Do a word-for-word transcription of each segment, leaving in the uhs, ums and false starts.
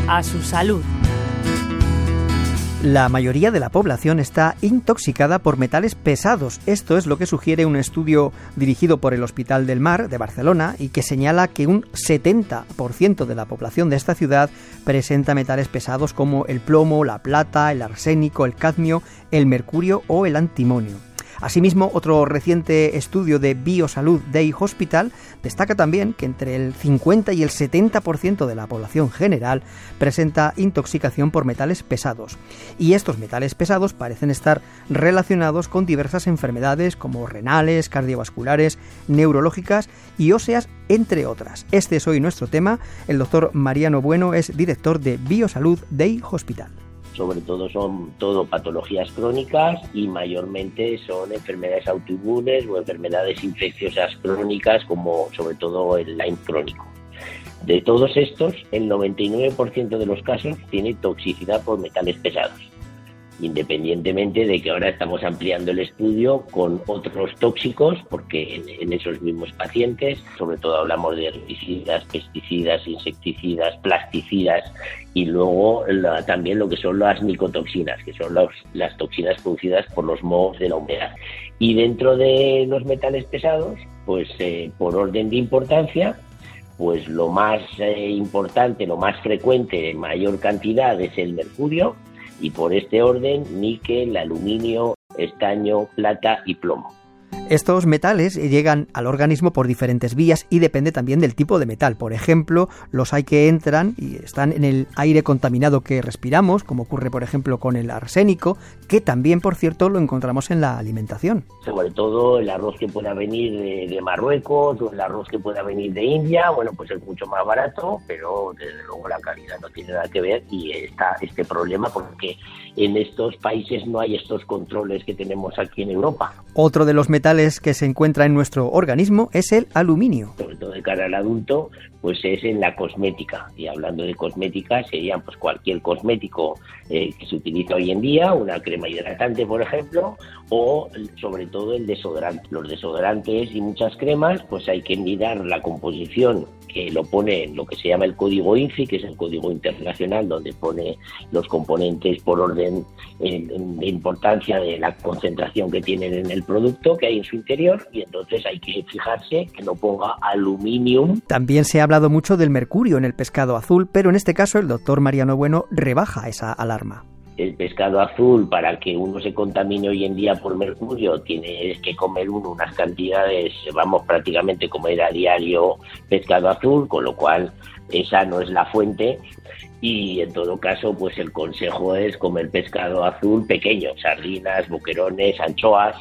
a su salud. La mayoría de la población está intoxicada por metales pesados. Esto es lo que sugiere un estudio dirigido por el Hospital del Mar de Barcelona y que señala que un setenta por ciento de la población de esta ciudad presenta metales pesados como el plomo, la plata, el arsénico, el cadmio, el mercurio o el antimonio. Asimismo, otro reciente estudio de Biosalud Day Hospital destaca también que entre el cincuenta y el setenta por ciento de la población general presenta intoxicación por metales pesados. Y estos metales pesados parecen estar relacionados con diversas enfermedades como renales, cardiovasculares, neurológicas y óseas, entre otras. Este es hoy nuestro tema. El doctor Mariano Bueno es director de Biosalud Day Hospital. Sobre todo son todo patologías crónicas y mayormente son enfermedades autoinmunes o enfermedades infecciosas crónicas, como sobre todo el Lyme crónico. De todos estos, el noventa y nueve por ciento de los casos tiene toxicidad por metales pesados, independientemente de que ahora estamos ampliando el estudio con otros tóxicos, porque en, en esos mismos pacientes, sobre todo hablamos de herbicidas, pesticidas, insecticidas, plasticidas y luego la, también lo que son las micotoxinas, que son los, las toxinas producidas por los mohos de la humedad. Y dentro de los metales pesados, pues eh, por orden de importancia, pues lo más eh, importante, lo más frecuente, en mayor cantidad, es el mercurio. Y por este orden, níquel, aluminio, estaño, plata y plomo. Estos metales llegan al organismo por diferentes vías y depende también del tipo de metal. Por ejemplo, los hay que entran y están en el aire contaminado que respiramos, como ocurre por ejemplo con el arsénico, que también, por cierto, lo encontramos en la alimentación. Sobre todo el arroz que pueda venir de, de Marruecos o el arroz que pueda venir de India, bueno, pues es mucho más barato, pero desde luego la calidad no tiene nada que ver y está este problema porque en estos países no hay estos controles que tenemos aquí en Europa. Otro de los metales que se encuentra en nuestro organismo es el aluminio. Sobre todo de cara al adulto, pues es en la cosmética. Y hablando de cosmética, serían pues cualquier cosmético eh, que se utiliza hoy en día, una crema hidratante, por ejemplo, o sobre todo el desodorante. Los desodorantes y muchas cremas, pues hay que mirar la composición que lo pone en lo que se llama el código I N C I, que es el código internacional, donde pone los componentes por orden eh, de importancia de la concentración que tienen en el producto que hay en su interior, y entonces hay que fijarse que no ponga aluminium. También se ha hablado mucho del mercurio en el pescado azul, pero en este caso el doctor Mariano Bueno rebaja esa alarma. El pescado azul, para que uno se contamine hoy en día por mercurio, tiene que comer uno unas cantidades, vamos, prácticamente comer a diario pescado azul, con lo cual esa no es la fuente. Y en todo caso, pues el consejo es comer pescado azul pequeño, sardinas, boquerones, anchoas.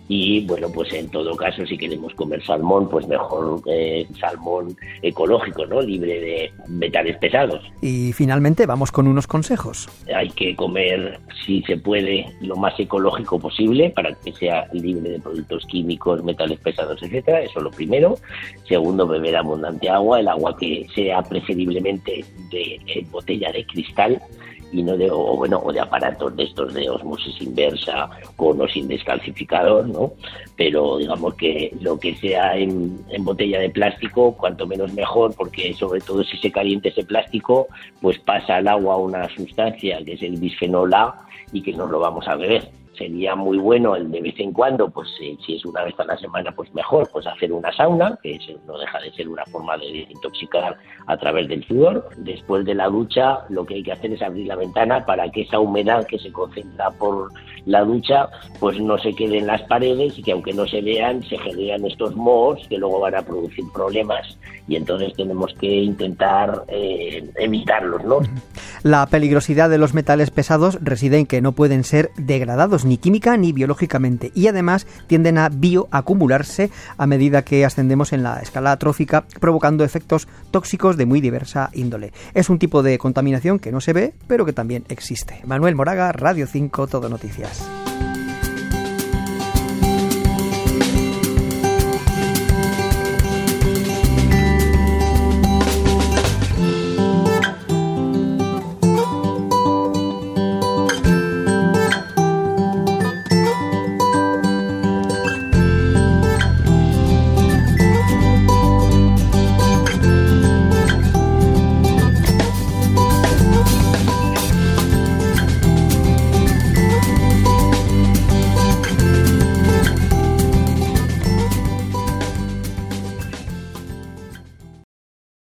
Y bueno, pues en todo caso, si queremos comer salmón, pues mejor eh, salmón ecológico, ¿no? Libre de metales pesados. Y finalmente vamos con unos consejos. Hay que comer, si se puede, lo más ecológico posible para que sea libre de productos químicos, metales pesados, etcétera. Eso es lo primero. Segundo, beber abundante agua, el agua que sea preferiblemente de, de botella de cristal y no de, o bueno, o de aparatos de estos de osmosis inversa con o sin descalcificador, ¿no? Pero digamos que lo que sea en, en botella de plástico, cuanto menos mejor, porque sobre todo si se calienta ese plástico, pues pasa al agua una sustancia que es el bisfenol A y que nos lo vamos a beber. Sería muy bueno el de vez en cuando, pues eh, si es una vez a la semana, pues mejor, pues hacer una sauna, que es, no deja de ser una forma de desintoxicar a través del sudor. Después de la ducha, lo que hay que hacer es abrir la ventana para que esa humedad que se concentra por la ducha, pues no se quede en las paredes y que aunque no se vean, se generan estos mohos que luego van a producir problemas y entonces tenemos que intentar eh, evitarlos, ¿no? La peligrosidad de los metales pesados reside en que no pueden ser degradados ni química ni biológicamente y además tienden a bioacumularse a medida que ascendemos en la escala trófica, provocando efectos tóxicos de muy diversa índole. Es un tipo de contaminación que no se ve, pero que también existe. Manuel Moraga, Radio cinco, Todo Noticias.